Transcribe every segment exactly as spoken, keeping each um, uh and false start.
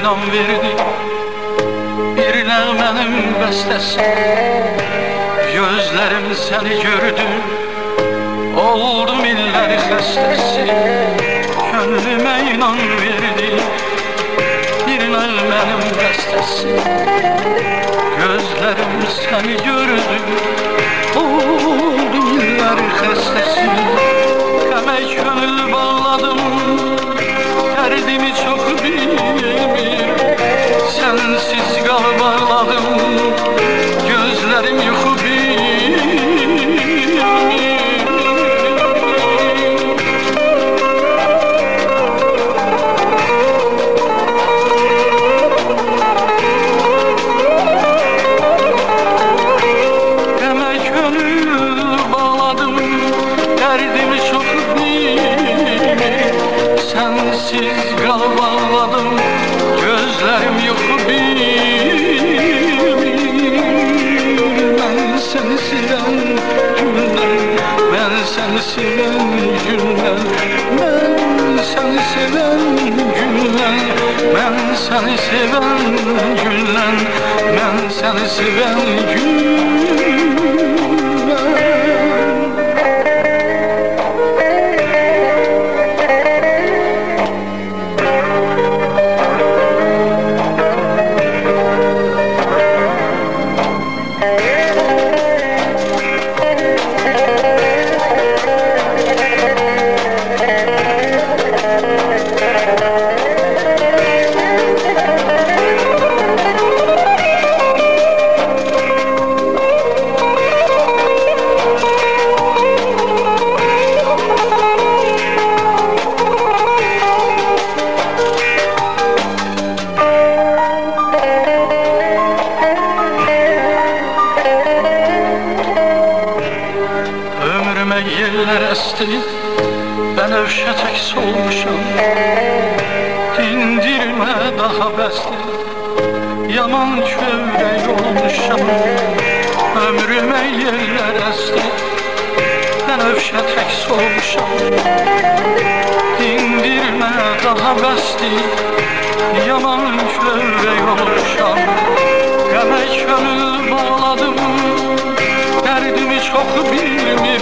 inam verdi bir nəğmənin bəstəsi. Gözlərim səni gördü, oldum illər xəstəsi. Könlümə inam verdi bir nəğmənin bəstəsi. Gözlərim səni gördü, oldum illər xəstəsi. Qəmə könül bağladım, dərdimi çox bilmir. Sensiz qalıb ağladım, gözlərim yuxu bilmir. Qəmə könül bağladım, dərdimi çox bilmir. Sensiz qalıb ağladım, gözlərim yuxu bilmir. Mən səni sevən gündən, mən səni sevən gündən, mən səni sevən gündən, mən səni sevən gündən, mən səni sevən gündən. Yeller esti, ben övşetek solmuşam. Dindirme daha bəsdir, yaman kövrək olmuşam. Ömrüme yeller esti, ben övşetek solmuşam. Dindirme daha bəsdir, yaman kövrək olmuşam. Qəmə könül bağladım, dərdimi çox bilmir.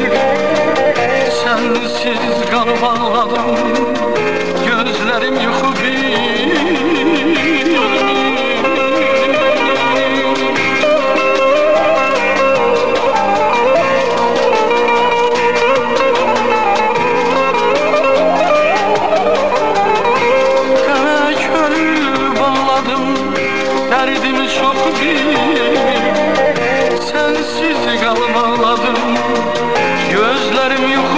Sensiz qalıb ağladım, gözlərim yuxu bilmir. Qəmə könül bağladım, dərdimi çox bilmir. Sensiz qalıb ağladım, gözlərim yuxu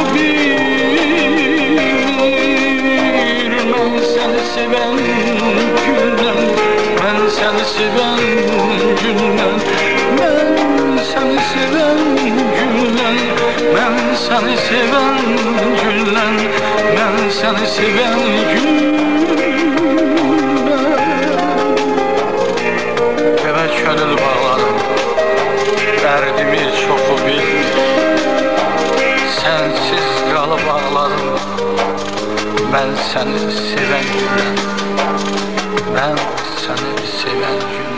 bilmir. Mən səni sevən gündən, mən səni sevən gündən, mən səni sevən gündən, mən səni sevən gündən, mən səni sevən gündən. Qəmə könül bağladım, dərdimi çoxu bilmir. Sensiz qalıb ağladım, mən səni sevən gündən, mən səni sevən gündən.